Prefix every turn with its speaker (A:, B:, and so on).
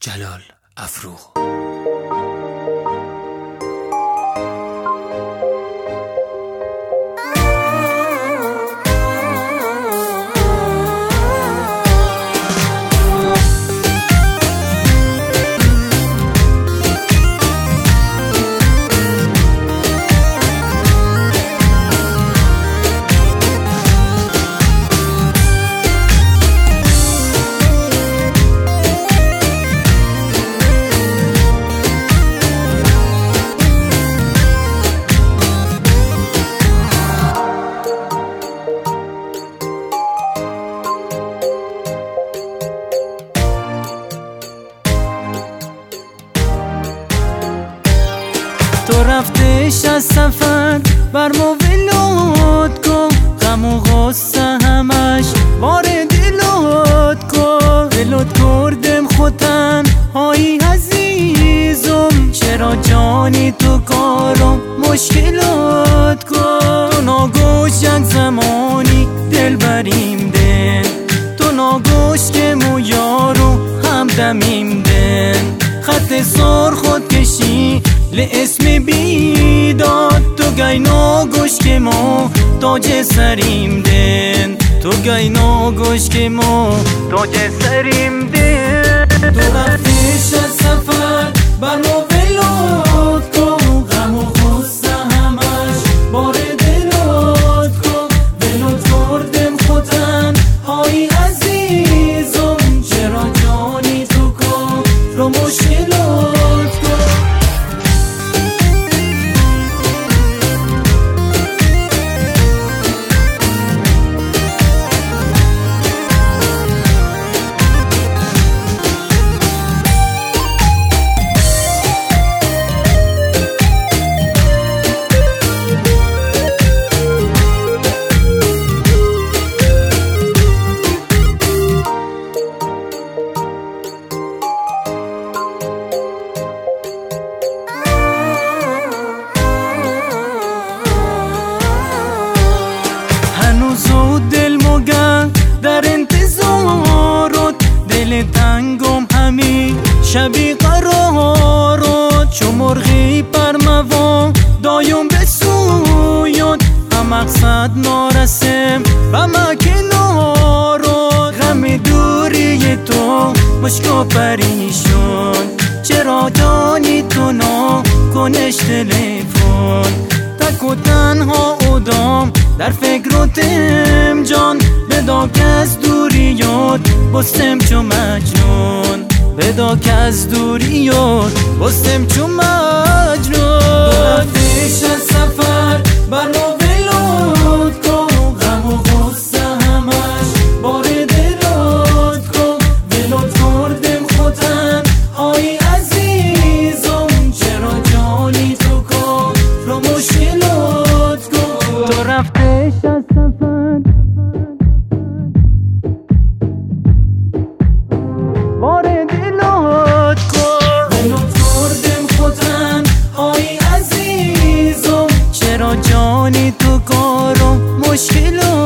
A: جلال افروغ.
B: تو رفتش از سفر بر ما ولاد کن، غم و غصه همش بار دلات کن. دلات کردم خودم های عزیزم، چرا جانی تو کارم مشکلات کن. تو ناگوش یک زمانی دل بریم دن، تو ناگوش که مو یارو همدمیم دن. خط سر خود کشی لاسم بیداد، تو گای ناگوش که ما تاج سریم دن، تو گای ناگوش که ما تاج سریم دن. تو رفتش از سفر بر ما ولاد کن، غم و غصه همش بار دلات کن. ولاد کردم خودم های عزیزم، چرا جانی تو کن رو مشکلات کن. در انتظارت دل تنگم همین شبی قرارت، چو مرغی پرموان دایم به سویت، هم مقصد نارسم و ما کنارت. غم دوری تو مشکو پریشون، چرا جانی تو نا کنش تلفن. تک و تنها ادام در فکرتم جان، بدا که از دوریات بستم چو مجنون، بدا که از دوریات بستم چو مجنون. رفتش از سفر بر ما ولاد کن، غم و غصه همش بار دلات کن. ولاد کردم خودم های عزیزم، چرا جانی تو کن رو مشکلات کن. تو رفتش از سفر بار دلات کن. ولاد کردم خودم های عزیزم، چرا جانی تو کارم مشکلات